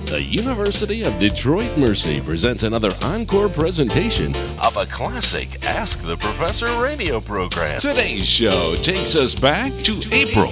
The University of Detroit Mercy presents another encore presentation of a classic Ask the Professor radio program. Today's show takes us back to April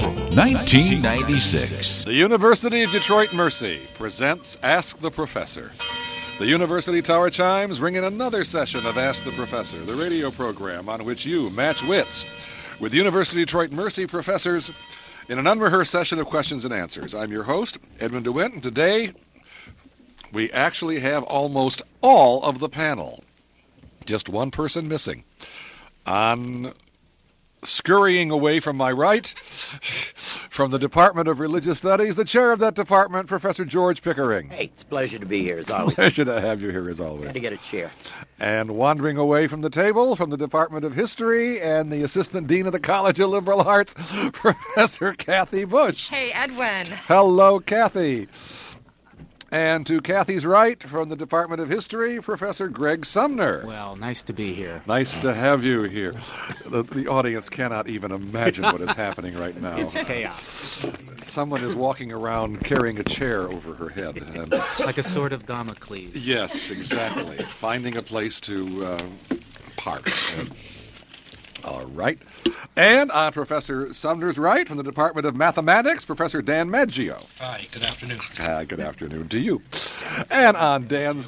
1996. The University of Detroit Mercy presents Ask the Professor. The University Tower Chimes ring in another session of Ask the Professor, the radio program on which you match wits with the University of Detroit Mercy professors in an unrehearsed session of questions and answers. I'm your host, Edwin DeWint, and today we actually have almost all of the panel. Just one person missing. On scurrying away from my right, from the Department of Religious Studies, the chair of that department, Professor George Pickering. Hey, it's a pleasure to be here, as always. Pleasure to have you here, as always. Had to get a chair. And wandering away from the table, from the Department of History and the Assistant Dean of the College of Liberal Arts, Professor Kathy Bush. Hey, Edwin. Hello, Kathy. And to Kathy's right, from the Department of History, Professor Greg Sumner. Well, nice to be here. Nice to have you here. The audience cannot even imagine what is happening right now. It's chaos. Someone is walking around carrying a chair over her head. And Like a sword of Damocles. yes, exactly. Finding a place to park. All right. And on Professor Sumner's right, from the Department of Mathematics, Professor Dan Maggio. Hi, good afternoon. Good afternoon to you. And on Dan's...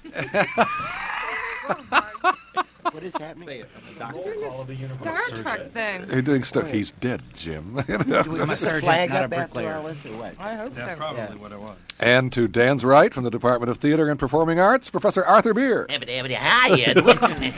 What is happening? Star Trek thing. He's doing stuff. He's dead, Jim. I'm a surgeon, Flag not a up after bricklayer. all this, or what? I hope so. Probably what I was. And to Dan's right, from the Department of Theater and Performing Arts, Professor Arthur Beer. Hi, Edwin.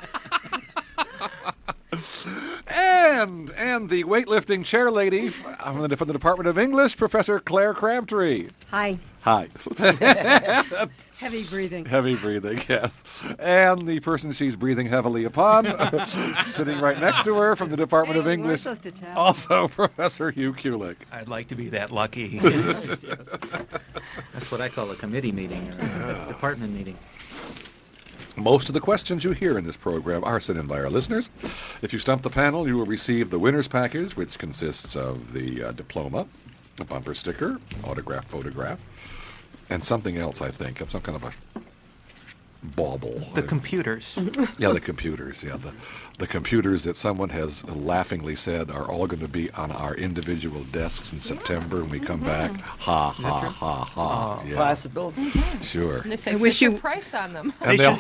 And the weightlifting chair lady from the Department of English, Professor Claire Crabtree. Hi. Hi. Heavy breathing. Heavy breathing, yes. And the person she's breathing heavily upon, sitting right next to her from the Department of English, also Professor Hugh Kulik. I'd like to be that lucky. That's what I call a committee meeting or a department meeting. Most of the questions you hear in this program are sent in by our listeners. If you stump the panel, you will receive the winner's package, which consists of the diploma, a bumper sticker, autograph, photograph, and something else, I think, some kind of a bauble. The computers. Yeah, the computers. Yeah, the computers that someone has laughingly said are all going to be on our individual desks in September when we come back. Ha, ha, ha, ha. Yeah, Possible. sure. And they say Fisher Price on them. And they'll,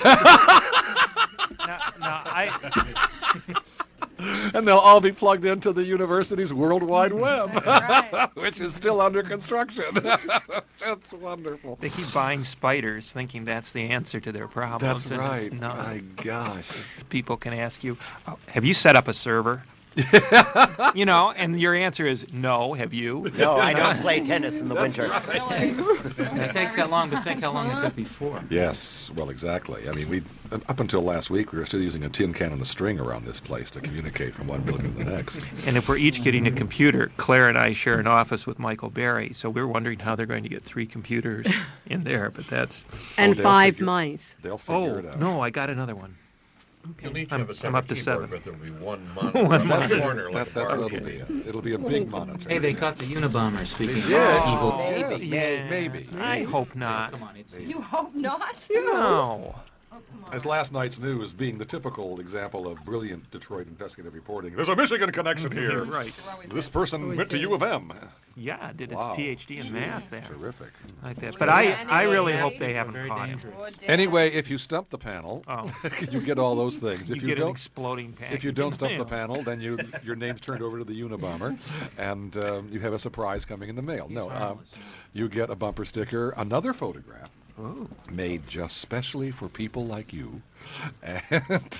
and they'll all be plugged into the university's World Wide Web, Right. which is still under construction. That's wonderful. They keep buying spiders thinking that's the answer to their problems. That's and right. It's not. My gosh. People can ask you, have you set up a server? And your answer is no. Have you? No, I don't play tennis in the winter. Really? It takes that long to think how long it took before. Yes, well, exactly. I mean, we up until last week, we were still using a tin can and a string around this place to communicate from one building to the next. And if we're each getting a computer, Claire and I share an office with Michael Berry, so we're wondering how they're going to get 3 computers in there. But that's And they'll 5 figure- mice. They'll figure it out. no, I got another one. You'll each I'm- have a separate I'm up to keyboard, 7. but there'll be one monitor in the corner like a It'll be a big monitor. Hey, they caught the Unabomber. Speaking of Yeah. evil, Maybe. Yeah. Maybe. I hope not. Come on, it's You hope not? No. As last night's news being the typical example of brilliant Detroit investigative reporting. There's a Michigan connection here. Right. This person went to U of M. Yeah, did his Wow. PhD in math there. Terrific. Like that. But I really hope they haven't Very caught him. Anyway, if you stump the panel, Oh. you get all those things. You If get an don't, exploding package. if you don't in stump the mail. panel, then your name's turned over to the Unabomber, and you have a surprise coming in the mail. No, you get a bumper sticker, another photograph, made just specially for people like you, and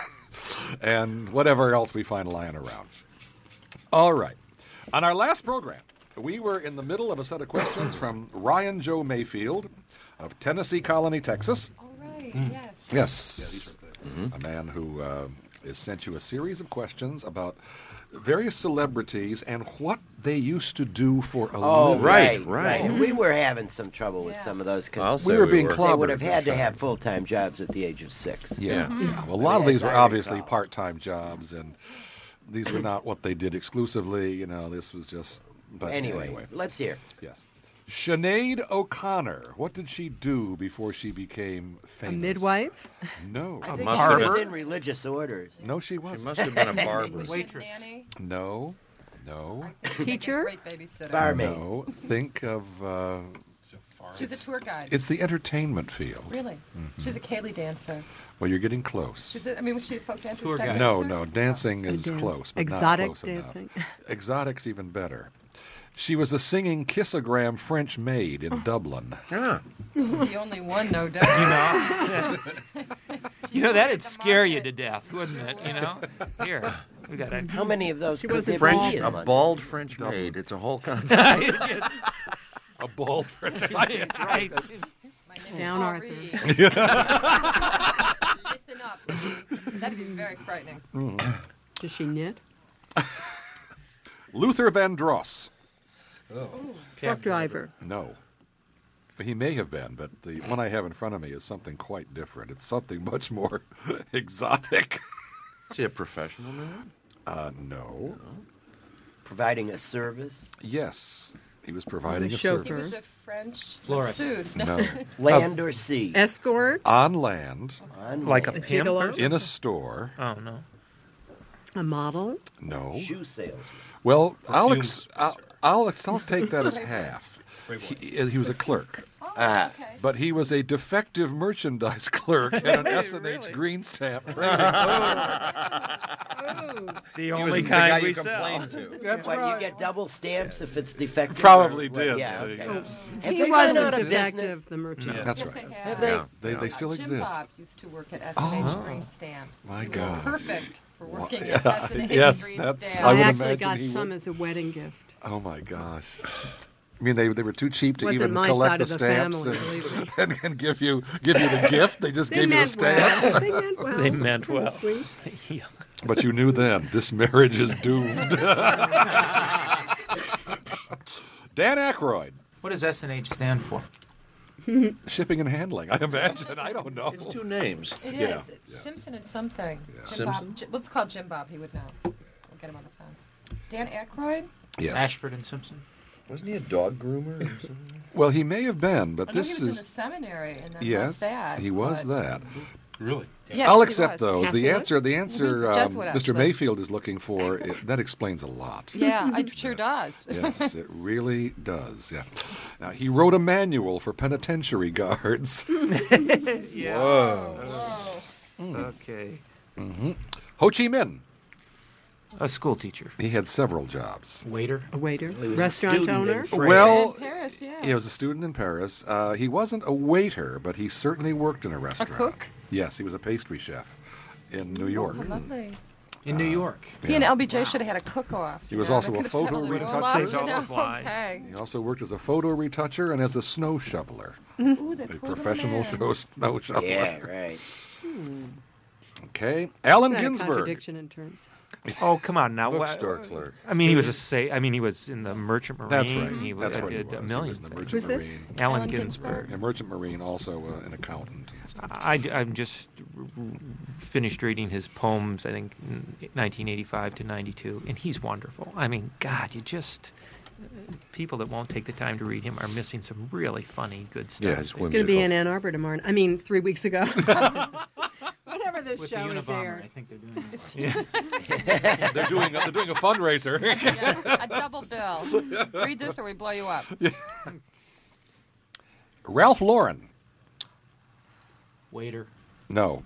and whatever else we find lying around. All right. On our last program, we were in the middle of a set of questions from Ryan Joe Mayfield of Tennessee Colony, Texas. All right, yes. Yes. A man who has sent you a series of questions about various celebrities and what they used to do for a living. right. right. And we were having some trouble with some of those I'll because say We were being they clobbered. would have had to have full-time jobs at the age of 6. Yeah. Yeah. Well, a lot of Yes, these were I obviously recall. part-time jobs, and these were not what they did exclusively. This was just... But Anyway, let's hear. Yes. Sinead O'Connor. What did she do before she became A famous? midwife? No. I think must she have was been. in religious orders. No, she She wasn't. must have been a barber. Was she a Waitress. nanny? No. No. I think she'd make a Teacher? Great babysitter. Barmaid. No. Think of... She's a tour guide. it's the entertainment field. Really? She's a Kaylee dancer. Well, you're getting close. Was she a folk dancer? Tour step guide. No, dancer? no. Dancing is Dan- close, but Exotic not close dancing. enough. Exotic's even better. She was a singing kissogram French maid in Dublin. Ah, The only one, no doubt. You know, that'd scare you to death, wouldn't it? You know? Here, we got a... How many of those could wasn't there French, be in a month? bald French maid. It's a whole concept. A bald French right. My name Down, is Henri. Arthur. Listen up. That'd be very frightening. Does she knit? Luther Vandross. Truck driver. No. He may have been, but the one I have in front of me is something quite different. It's something much more exotic. Is he a professional man? No. Providing a service. Yes. He was providing a Chauffeur. He service. was a French Florist. masseuse. No. Land or sea? Escort? On land, On Like a land. pimp or gigolo? in a store. Oh, no. A model? No. Shoe salesman. Well, I'll take that as half. He was a clerk, Ah. Okay. but he was a defective merchandise clerk at an S&H green stamp trading. The only kind we sell. complained to. That's What, right. you get double stamps if it's defective? Probably or what? did. Yeah, So, okay. yeah. Have He they gone wasn't out of defective, business? the merchant. That's Yes, right. they Have have. they? Yeah. They still Jim exist. Bob used to work at S&H Green Stamps. My he gosh. was perfect for working Yeah, at S&H yes, Green that's- Stamps. I I would actually imagine got he some would. as a wedding gift. Oh my gosh! I mean, they were too cheap to Wasn't even my collect side the of the stamps family, believe me. and give you the gift. They just They gave you the meant stamps. well. They meant well. They It's meant kinda well. sweet. Yeah. But you knew then this marriage is doomed. Dan Aykroyd, What does S&H stand for? shipping and handling. I imagine. I don't know. It's two names. It is. Yeah, yeah. Simpson and something. Jim Simpson? Bob. Let's call Jim Bob. He would know. We'll get him on the phone. Dan Aykroyd? Yes. Ashford and Simpson. Wasn't he a dog groomer or something? Well, he may have been, but I know this he was in the is seminary and then yes. left that. He was but- that. Really? Yes, I'll he accept was. those. The Catholic? answer Jesuit, Mr. actually. Mayfield is looking for that explains a lot. Yeah, it sure does. Yes, it really does. Yeah. Now he wrote a manual for penitentiary guards. Yeah. Whoa. Okay. Ho Chi Minh. A school teacher. He had several jobs. Waiter. A waiter. He was a Restaurant student in owner. France. Well, In Paris, yeah. he was a student in Paris. He wasn't a waiter, but he certainly worked in a restaurant. cook? Yes, he was a pastry chef in New York. Oh, lovely. In New York. He and LBJ should have had a cook-off. He you was know, also they a could've photo settled it all retoucher. up, Saved all you know, those lives. Okay. He also worked as a photo retoucher and as a snow shoveler, Ooh, that a poor little professional man. snow shoveler. Yeah, right. Okay, Allen Is that a Ginsberg. contradiction in terms? Oh, come on now. Bookstore clerk. I mean, he was he was in the Merchant Marine. That's right. He That's right. did he a was. million He was in the things. Merchant Who's this? Marine. Allen Allen Ginsberg. Ginsberg. A Merchant Marine, also an accountant. and stuff. I'm just finished reading his poems, I think, in 1985 to 92, and he's wonderful. I mean, God, people that won't take the time to read him are missing some really funny, good stuff. Yeah, he's It's going to whimsical. be in Ann Arbor tomorrow. 3 weeks ago. Whenever this With the show is Unabomber, I aired. think they're doing it. They're doing a fundraiser. Yeah, a double bill. Read this or we blow you up. Ralph Lauren. Waiter. No.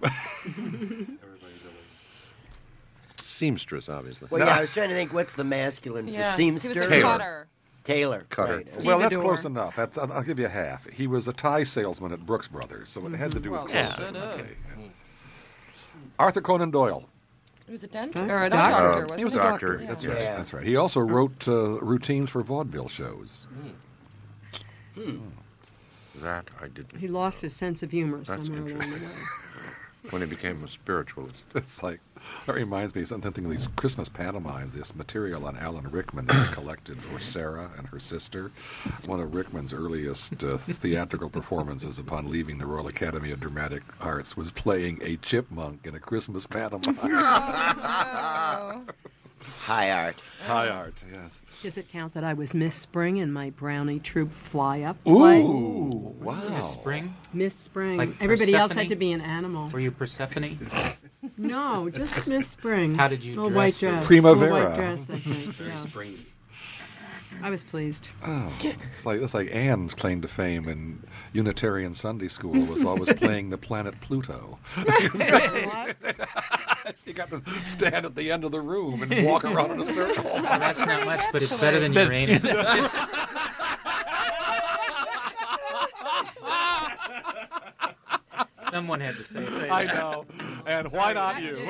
Seamstress, obviously. Well, yeah, I was trying to think what's the masculine for Yeah, he was seamster? a Taylor. cutter. Taylor. Cutter. Right. Well, that's Stevedore. close enough. I'll give you half. He was a tie salesman at Brooks Brothers, so it had to do with Well, clothing. shut up. Okay. Arthur Conan Doyle. He was a dentist Huh? or a Doctor. doctor, wasn't He was a Doctor. doctor. Yeah. That's right. Yeah. That's right. He also wrote routines for vaudeville shows. That I didn't. He lost his sense of humor That's somewhere along the way. interesting. When he became a spiritualist. It's like that reminds me of something of these Christmas pantomimes. This material on Alan Rickman that I collected for Sarah and her sister. One of Rickman's earliest theatrical performances upon leaving the Royal Academy of Dramatic Arts was playing a chipmunk in a Christmas pantomime. Oh, High art. High art, yes. Does it count that I was Miss Spring in my Brownie Troop fly-up play? Ooh, wow. Miss Spring? Miss Spring. Like Everybody else Persephone? had to be an animal. Were you Persephone? No, just Miss Spring. How did you Little dress white for dress. Primavera. Little white dress, I think. Yeah. Spring. I was pleased. Oh, it's like Anne's claim to fame in Unitarian Sunday School was always playing the planet Pluto. You got to stand at the end of the room and walk around in a circle. Well, that's not much, but it's better than Uranus. Someone had to say it. I know. And why not you?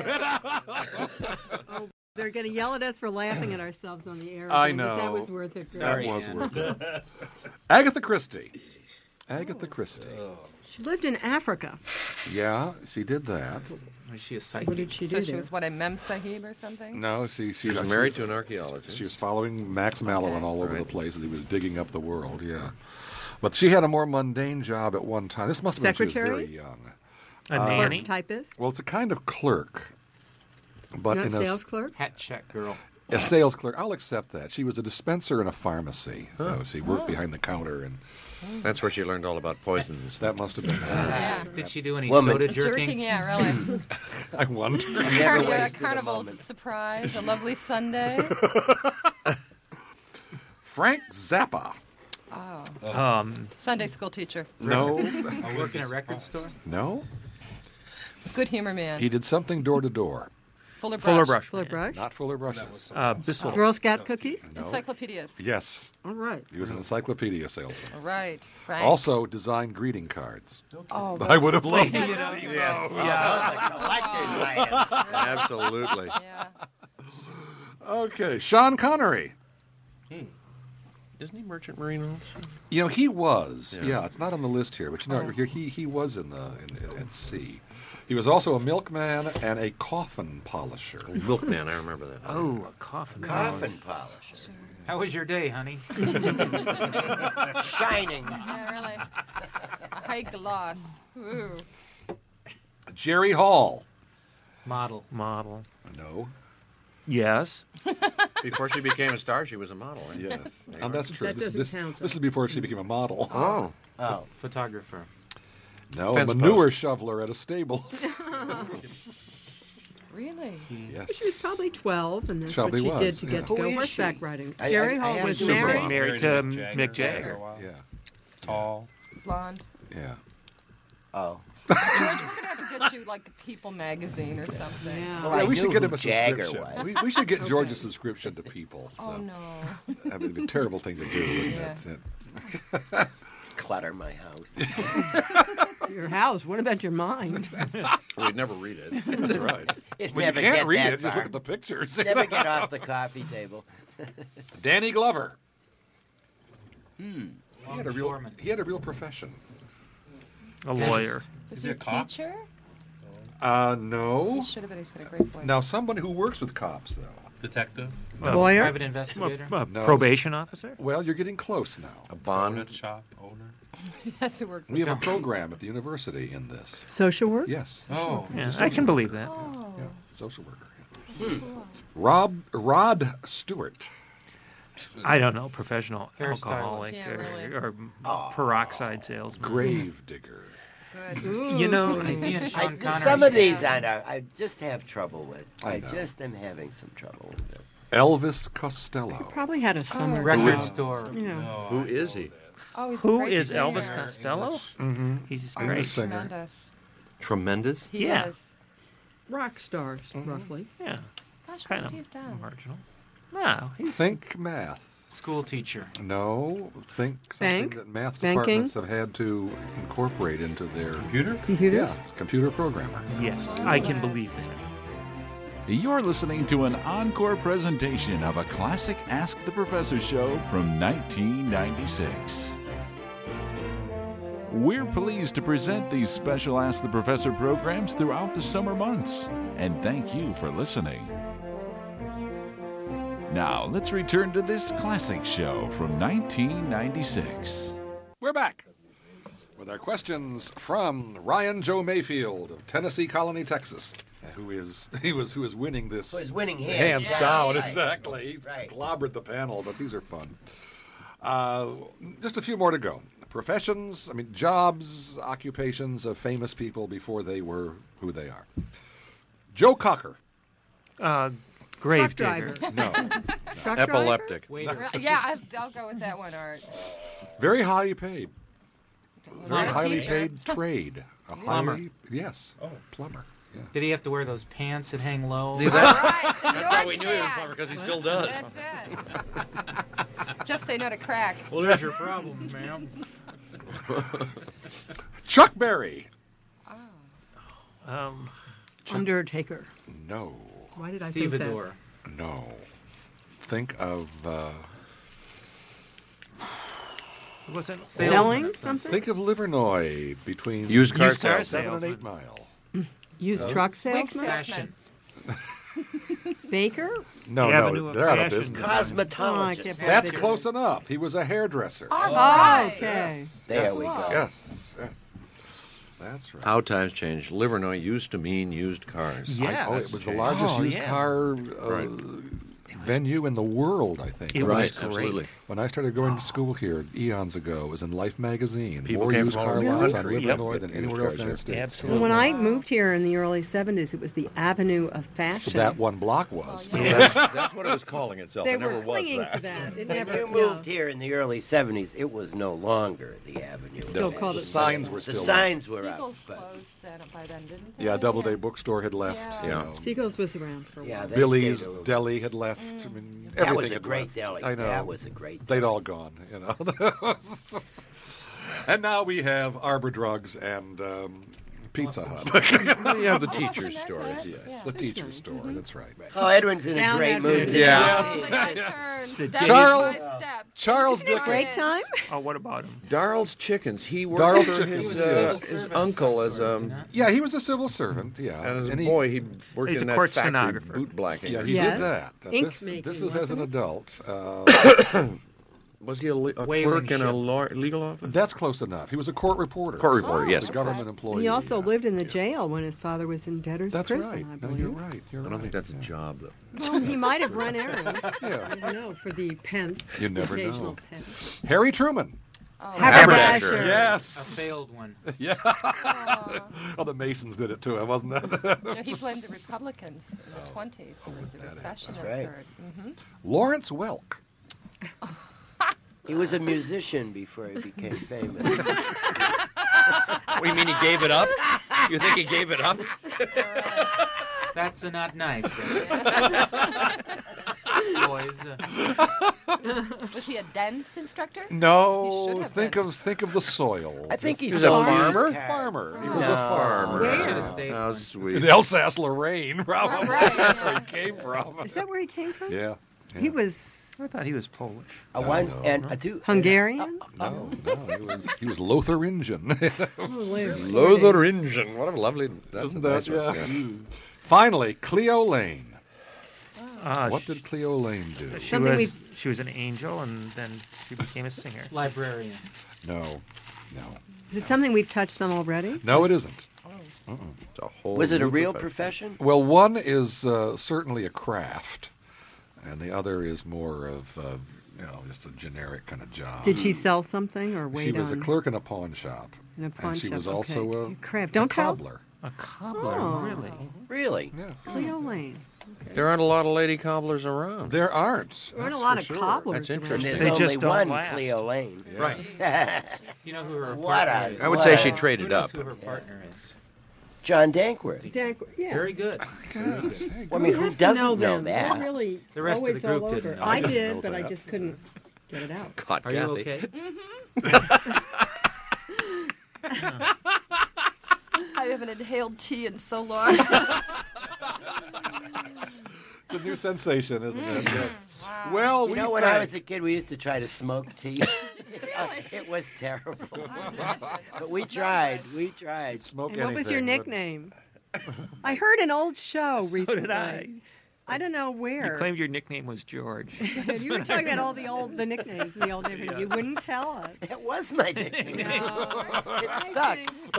They're going to yell at us for laughing at ourselves on the air. I again, but know. that was worth it. That Sorry, was Anne. worth it. Agatha Christie. Agatha Christie. She lived in Africa. Yeah, she did that. Was she a What psychic? did she do So she there? was, what, a Mem Sahib or something? No, she She was married to an archaeologist. She was following Max Mallowan all over Right. the place as he was digging up the world, yeah. But she had a more mundane job at one time. This must have been when she was Secretary? very young. A Clerk nanny? typist? Well, it's a kind of clerk. But Not in sales clerk? Hat check girl. a sales clerk. I'll accept that. She was a dispenser in a pharmacy. So she worked behind the counter, and That's where she learned all about poisons. that must have been her. Yeah. Did she do any Woman. soda Jerking, jerking? yeah, really. I wonder. Never Yeah, wasted a carnival moment. surprise, a lovely Sunday. Frank Zappa. Sunday school teacher. No. Work in a record store? No. Good humor man. He did something door to door. Fuller Brush. Fuller Brush. Fuller brush? Not Fuller Brushes. Bissell. Girl Scout cookies? No. Encyclopedias. Yes. All right. He was an encyclopedia salesman. All right. Frank. Also designed greeting cards. oh, I would have loved Yeah, to no. see Yes. Absolutely. Yeah. Okay, Sean Connery. Isn't he Merchant Marine also? You know, he was. Yeah. Yeah, it's not on the list here, but you know, he was in at sea. He was also a milkman and a coffin polisher. Milkman, I remember that. Oh, a coffin. Coffin polisher. How was your day, honey? Shining. Yeah, really. A high gloss. Ooh. Jerry Hall. Model. Model. No. Yes. Before she became a star, she was a model. Right? Yes. And that's true. That doesn't count, This is before she became a model. Oh. Oh. Photographer. No, Fence a manure shoveler at a stables. Really? Yes. She was probably 12, and that's Probably what she did was, to yeah. get to Who go is horseback she? riding. I- Jerry I Hall have was to married. Married to Mick Jagger. Yeah. Tall. Blonde. Yeah. Oh. George, we're going to have to get you like a People magazine or something. Yeah. Well, Yeah, I we should knew get who him a Jagger subscription. was. We should get George a subscription to People. So. Oh, no. That would be a terrible thing to do. Wouldn't Yeah. it? Clutter my house. Your house. What about your mind? We'd never read it. That's right. It When you never can't get read that it, just far. look at the pictures. Never get off the coffee table. Danny Glover. Longshoreman. He had a real profession. A lawyer. Is he a teacher? No. He should have been. He's got a great voice. Now, somebody who works with cops, though. Detective. Lawyer? Private investigator. No. Probation officer. Well, you're getting close now. A Bond. Donut shop owner. Yes, it works. We have a program at the university in this. Social work? Yes. Oh. Yeah, I can believe that. Oh. Yeah, social worker. Rod Stewart. I don't know, professional Hairstylist. alcoholic Yeah, really. or peroxide salesman. Grave digger. Good. You know, me and Sean Connery. Some of these I just have trouble with. I I know. just am having some trouble with this. Elvis Costello. Probably had a summer record job. store. Yeah. Who is he? Oh, he's a Who great is singer. Elvis Costello? Mm-hmm. He's I'm great. a singer. Tremendous. Tremendous. He Yeah. is. Rock stars, roughly. Yeah, Gosh, kind what of have you done? marginal. No, he's Think math. school teacher. No, think something Bank? that math Banking? departments have had to incorporate into their Computer? Computer? Yeah, computer programmer. Yes, I can believe that. You're listening to an encore presentation of a classic Ask the Professor show from 1996. We're pleased to present these special Ask the Professor programs throughout the summer months, and thank you for listening. Now, let's return to this classic show from 1996. We're back. with our questions from Ryan Joe Mayfield of Tennessee Colony, Texas, who is winning this. Who is winning hands yeah, down, right. exactly. He's Right. clobbered the panel, but these are fun. Just a few more to go. Professions, jobs, occupations of famous people before they were who they are. Joe Cocker. Grave Truck digger. driver. No. Truck Epileptic. Yeah, I'll go with that one, Art. Very highly paid. Very Not a highly teacher. paid trade. A Plumber. Yes. Oh, plumber. Yeah. Did he have to wear those pants that hang low? Right, That's how we knew he was a George plumber, because he still does. That's it. Just say no to crack. Well, there's your problem, ma'am. Chuck Berry. Undertaker. No. Why did I think that? Stevedore. No. Think of What's that? Selling something? think of Livernois between Used car Used car sales. 7 and salesman. 8 Mile. Used truck Wig salesman? salesman. Baker? No, The Avenue of they're out of Fashion. business. Oh, I Cosmetologist. kept That's Baker. close enough. He was a hairdresser. All right. Okay. There we go. Yes. That's right. How times change. Livernois used to mean used cars. Yes. Oh, it was the largest Oh, used yeah. car Right. venue in the world, I think. It Right, was great. absolutely. When I started going to school here eons ago, it was in Life magazine. People More came used from all car over the lots on country. Livernois Yep. than Used anywhere else in the cars United States. Absolutely. When I moved here in the early 70s, it was the Avenue of Fashion. That one block was. Oh, yeah. That's what it was calling itself. They It never were was clinging that. to that. It When never, you moved here in the early 70s, it was no longer the Avenue. Still called The it signs were The still signs were up. Seagulls But closed by then, didn't they? Yeah, Doubleday Bookstore had left. Yeah. you Yeah. know. Seagulls was around for a yeah, while. they Billy's stayed a little- Deli had left. That Everything was a had great left. deli. I know. That was a great They'd deli. all gone, And now we have Arbor Drugs and Pizza Hut. You have the Oh, teacher's that's store. nice. Yeah. Yeah. The teacher's store, that's right. Oh, Edwin's in a Down great that mood. road. today. Yeah. Oh, they got a turn, step Charles- by step. Charles Darn Dickens. Break it. time? Oh, what about him? Darrell's Chickens. He worked Darrell's for Chickens, his, yes. his uncle as Yeah, he was a civil servant, yeah. and as a he- boy he worked He's in a that court factory stenographer. boot blacking. Yeah, he Yes. did that. Ink This making, is as an wasn't adult. Was he a Whaling clerk in a ship. legal office? That's close enough. He was a court reporter. Court reporter, He was yes. a government employee. He also yeah. lived in the jail when his father was in debtor's That's prison, right. I No, believe. you're right. You're I don't think right. that's a job, though. Well, he might have run errands. Yeah. I don't know, for the pence. You never occasional know. pence. Harry Truman. Oh, Haberdasher. A Yes. failed one. Yeah. Aw. Oh, the Masons did it to him, wasn't that? No, he blamed the Republicans in the 20s when the recession That's right. occurred. Mm-hmm. Lawrence Welk. He was a musician before he became famous. What, you mean he gave it up? You think he gave it up? That's not nice. Boys. Was he a dance instructor? He No, should have think been. of the soil. I think He's he's a sold his farmer? cars. Farmer. He was No. a farmer. Where? Should have stayed. How In sweet. Alsace, Lorraine, probably. Right, That's yeah. where he came from. Is that where he came from? Yeah. He was I thought he was Polish. A one no. and a two. Hungarian? No, he was Lotharingian. Lotharingian. What a lovely. That's Isn't a that? nice one, Yeah. Finally, Cleo Lane. What Sh- did Cleo Lane do? she Something was she was an angel, and then she became a singer. Librarian. No. Is it something we've touched on already? No, it isn't. It's a whole Was it a new real profession. profession? Well, one is certainly a craft, and the other is more of, just a generic kind of job. Did she sell something or wait She was a on clerk in a pawn shop. in a pawn and she shop? was also okay. a, craft. Don't a tell. cobbler. A cobbler, Oh. really? Really? Yeah. Cleo Lane. There aren't a lot of lady cobblers around. There aren't. There aren't a that's lot for of sure. cobblers That's around. And there's They only just don't one last. Cleo Lane. Right. You know who her What partner a- is? I would say she Wow. Who traded knows up. who her partner is? John Dankworth. Yeah. Very good. Well, I mean, You who have to doesn't know know them. that? They're really The rest of always the group all didn't over. know. I I didn't did, know but I that. just couldn't get it out. God, Are you Kathy. okay? I haven't inhaled tea in so long. It's a new sensation, isn't it? Yeah. Well, You we know, when I thank- was a kid, we used to try to smoke tea. It was terrible. But we tried. We tried. smoke And what was your anything, but- nickname? I heard an old show recently. did I. I don't know You where. claimed your nickname was George. You were talking about all the nicknames in the old days. You wouldn't tell us. That was my nickname. No, It I stuck.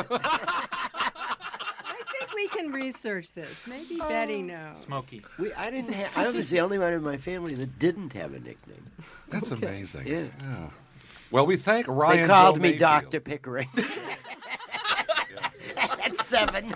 think we can research this. Maybe Betty knows. Smokey. I was the only one in my family that didn't have a nickname. That's amazing. Yeah. Well, we thank Ryan. They called Joe me Mayfield. Dr. Pickering. At 7.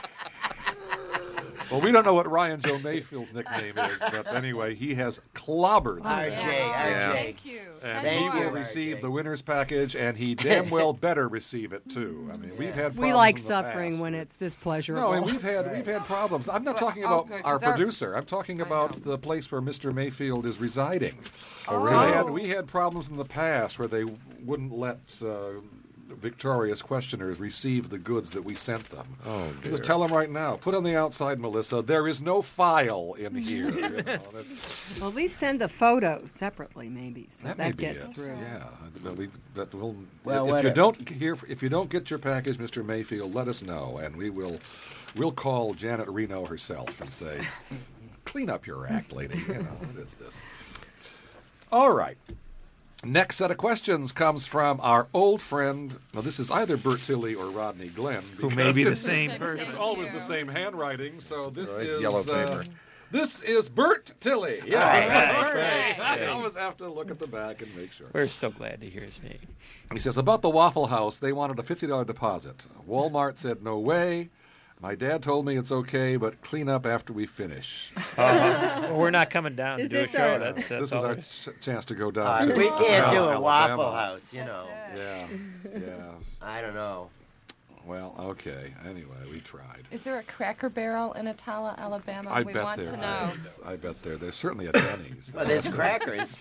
Well, we don't know what Ryan Joe Mayfield's nickname is, but anyway, he has clobbered. RJ. Thank you. And Thank he you, will receive the winner's package, and he damn well better receive it too. I mean, we've had problems We like in the suffering past. when it's this pleasurable. No, and we've had problems. I'm not talking Oh, about good, our 'cause our- producer. I'm talking about the place where Mr. Mayfield is residing. Oh, We had problems in the past where they wouldn't let victorious questioners receive the goods that we sent them. Oh, dear. Just tell them right now. Put on the outside, Melissa. There is no file in here. You know, Well, at least send the photo separately, maybe, so that that, may be gets it. through. Yeah, but we'll. Well, if you whatever. if you don't get your package, Mr. Mayfield, let us know, and we'll call Janet Reno herself and say, "Clean up your act, lady." You know, what is this? All right. Next set of questions comes from our old friend. Now, this is either Bert Tilley or Rodney Glenn. Who may be the because same Thank person. It's you. always the same handwriting, so this Right, is yellow paper. This is Bert Tilley. Yes. All Okay. right. I always have to look at the back and make sure. We're so glad to hear his name. He says, about the Waffle House, they wanted a $50 deposit. Walmart said, no way. My dad told me it's okay, but clean up after we finish. Well, we're not coming down to Is do a this show. our- That's This was all our there- chance to go down to We can't do a Alabama. Waffle House, you know. Yeah, yeah. I don't know. Well, okay. Anyway, we tried. Is there a Cracker Barrel in Atala, Alabama? I we bet want there to know. is. I bet there's certainly a Denny's. Well, there's crackers.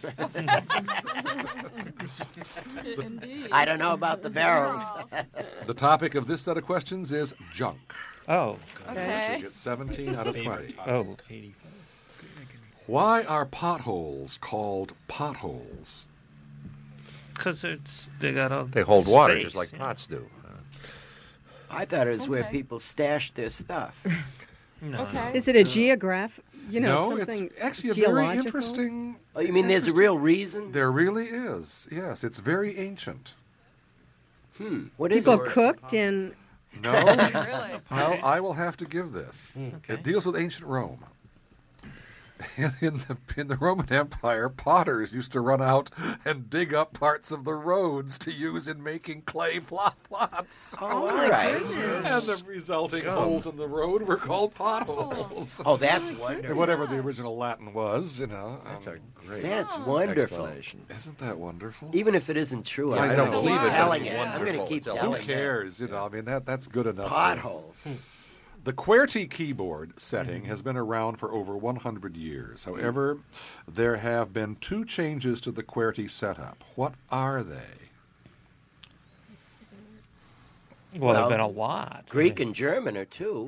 Indeed. I don't know about the barrels. The topic of this set of questions is junk. Oh. You Okay. get 17 out of 20. Oh, 85. Why are potholes called potholes? Because they got all They hold water space, just like yeah. pots do. I thought it was where Okay. people stash their stuff. No, Okay. Is it a geograph? You know, No, something it's actually a geological? very interesting. Oh, you mean there's a real reason? There really is. Yes, it's very ancient. What is People it? cooked in. No, Really? no, I will have to give this. It deals with ancient Rome. In the Roman Empire, potters used to run out and dig up parts of the roads to use in making clay plots. Oh, all right. And the resulting holes in the road were called potholes. Oh, that's Or wonderful. whatever the original Latin was, you know. That's a great That's wonderful. explanation. Isn't that wonderful? Even if it isn't true, Yeah, I'm I going don't to believe keep it, but telling it's it. I'm going to wonderful. keep It's telling Who it. cares? You know, I mean, that's good enough. Potholes. The QWERTY keyboard setting has been around for over 100 years. However, there have been 2 changes to the QWERTY setup. What are they? Well, there Well, have been a lot. Greek and German are two.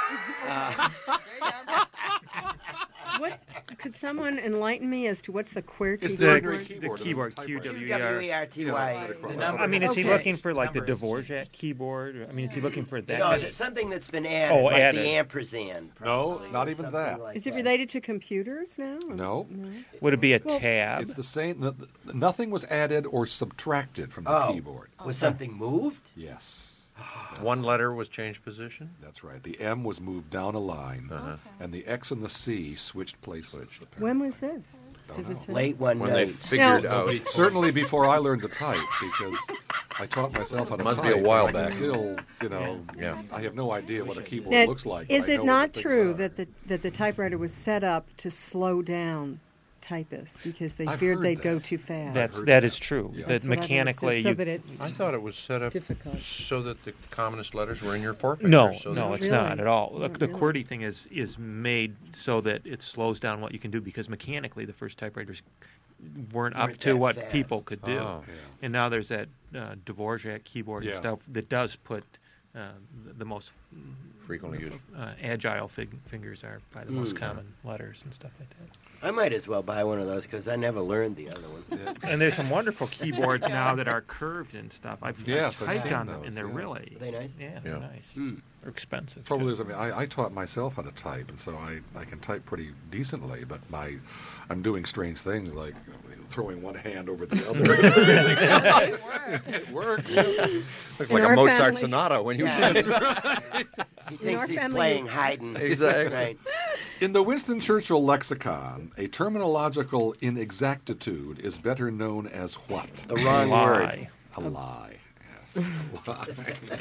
What could someone enlighten me as to what's the QWERTY? It's The, the ordinary the keyboard. keyboard, Typewriter. QWERTY. I mean, is he Okay. looking for like the Numbers. Dvorak keyboard? I mean, is he looking for that? No, it's something that's been added, Oh, like added. the ampersand. No, probably, it's not or even something that. like Is it that. related to computers now? No, Would it be a Well, tab? it's the same. Nothing was added or subtracted from the Oh. keyboard. Was something moved? Yes, One letter was changed position. that's right. The M was moved down a line, Uh-huh. and the X and the C switched places. When was this? Don't Does it know. say? Late one When they night. figured Now- out. Certainly before I learned to type, because I taught myself how to Must type. be a while and I can back. Still, you know, Yeah. I have no idea what a keyboard Now, looks like. but is I it know not what the things true are. that the typewriter was set up to slow down typists because they I've feared heard they'd that. go too fast? That's heard that that. is true. Yeah. That That's what I've mechanically, understood, so you, that it's I thought it was set up difficult. so that the commonest letters were in your port no, picture, so no, that- it's Really? not at all. Not The really. QWERTY thing is made so that it slows down what you can do because mechanically the first typewriters weren't up Weren't to that what fast. people could do. Oh. Yeah. And now there's that Dvorak keyboard Yeah. and stuff that does put the most Frequently used. agile fingers are by the most common letters and stuff like that. I might as well buy one of those because I never learned the other one. And there's some wonderful keyboards now that are curved and stuff. I've Yes, I've typed seen on them, those, and they're yeah. really Are they nice? Yeah, they're nice. They're expensive. Trouble too. is, I mean, I taught myself how to type, and so I can type pretty decently, but I'm doing strange things like throwing one hand over the other. It works. Looks In like a our Mozart family- sonata when you Yeah. did it. He In thinks our he's family- playing Haydn. Exactly. Right. In the Winston Churchill lexicon, a terminological inexactitude is better known as what? The wrong word. Lie. A lie. Yes. A lie.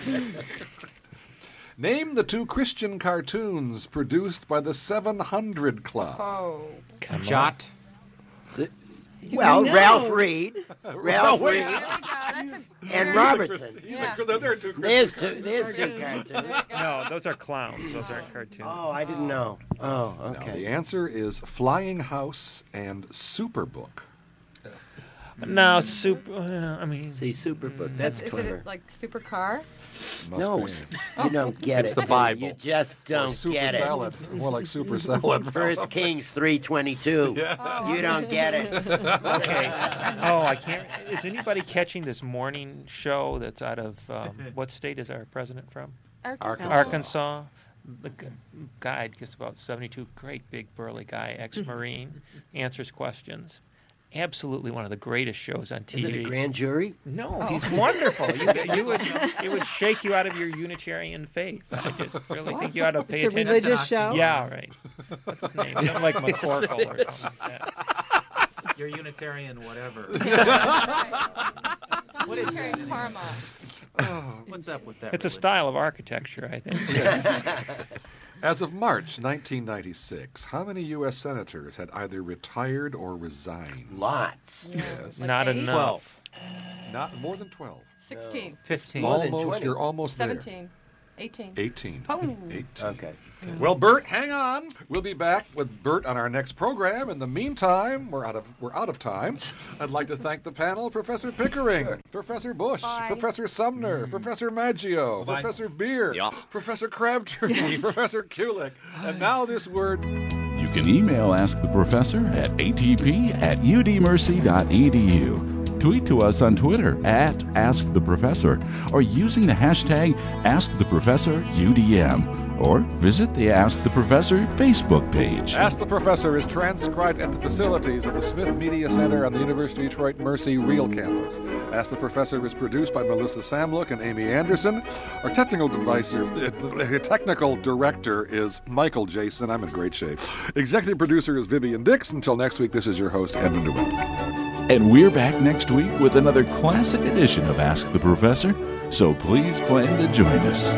Name the 2 Christian cartoons produced by the 700 Club. Oh. Jot. Well, know. Ralph Reed, Ralph Reed, There we go. That's a and Robertson. Yeah. There are 2 There's two cartoons. No, those are clowns. Those aren't cartoons. Oh, I didn't know. Oh, Now, okay. the answer is Flying House and Superbook. No, super. I mean, See, Superbook. That's Is clever. it like supercar? Must No, be. you don't get It's it. the Bible. You just Or don't super get it. salad. More like super salad. First Kings 3:22. You don't get it. okay. Oh, I can't. Is anybody catching this morning show that's out of what state is our president from? Arkansas. The guy, just about 72, great big burly guy, ex-Marine, answers questions. Absolutely one of the greatest shows on TV. Is it a grand jury? No, he's wonderful. It would shake you out of your Unitarian faith. I just really think you ought to pay It's a attention. religious show? Yeah, right. What's his name? Something like McCorkle or something like that. You're Unitarian, whatever. What is karma? What's up with that? It's a religion? style of architecture, I think. As of March 1996, how many U.S. senators had either retired or resigned? Lots. Yes. Not 8? enough. Not more than 12. 16. 15. More than Almost, 20. you're almost 17. 18. there. 18. Oh. 18. Okay. Well, Bert, hang on. We'll be back with Bert on our next program. In the meantime, we're out of time. I'd like to thank the panel: Professor Pickering, Professor Bush, Bye. Professor Sumner, Professor Maggio, Bye. Professor Beer, Yeah. Professor Crabtree, Professor Kulik, and now this word. You can email Ask the Professor at atp@udmercy.edu. Tweet to us on Twitter at AskTheProfessor or using the hashtag AskTheProfessorUDM. Or visit the Ask the Professor Facebook page. Ask the Professor is transcribed at the facilities of the Smith Media Center on the University of Detroit Mercy Real Campus. Ask the Professor is produced by Melissa Samlook and Amy Anderson. Our technical director is Michael Jason. I'm in great shape. Executive producer is Vivian Dix. Until next week, this is your host, Edmund DeWitt. And we're back next week with another classic edition of Ask the Professor, so please plan to join us.